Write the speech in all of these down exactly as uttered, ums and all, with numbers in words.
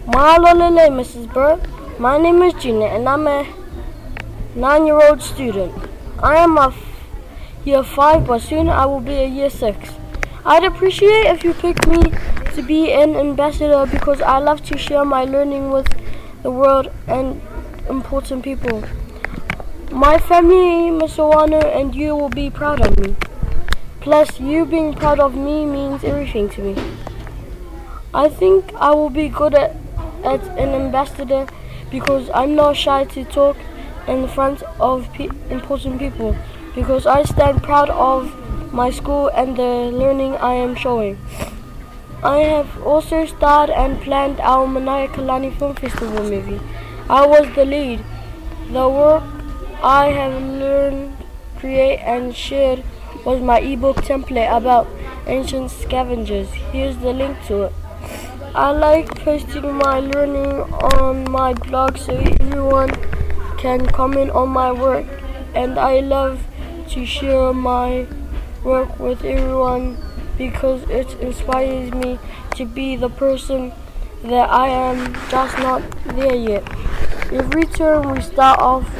Mahalolele, Missus Bird. My name is Gina and I'm a nine-year-old student. I am a f- year five, but soon I will be a year six. I'd appreciate if you picked me to be an ambassador because I love to share my learning with the world and important people. My family, Mister Wano, and you will be proud of me. Plus, you being proud of me means everything to me. I think I will be good at, at an ambassador because I'm not shy to talk in front of pe- important people because I stand proud of my school and the learning I am showing. I have also starred and planned our Manaya Kalani Film Festival movie. I was the lead. The work I have learned, create and shared was my ebook template about ancient scavengers. Here's the link to it. I like posting my learning on my blog so everyone can comment on my work, and I love to share my work with everyone because it inspires me to be the person that I am, just not there yet. Every term we start off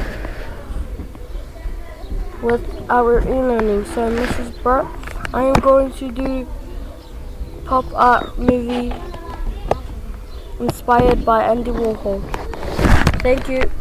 with our e-learning. So Missus Burt, I am going to do pop art movie inspired by Andy Warhol. Thank you.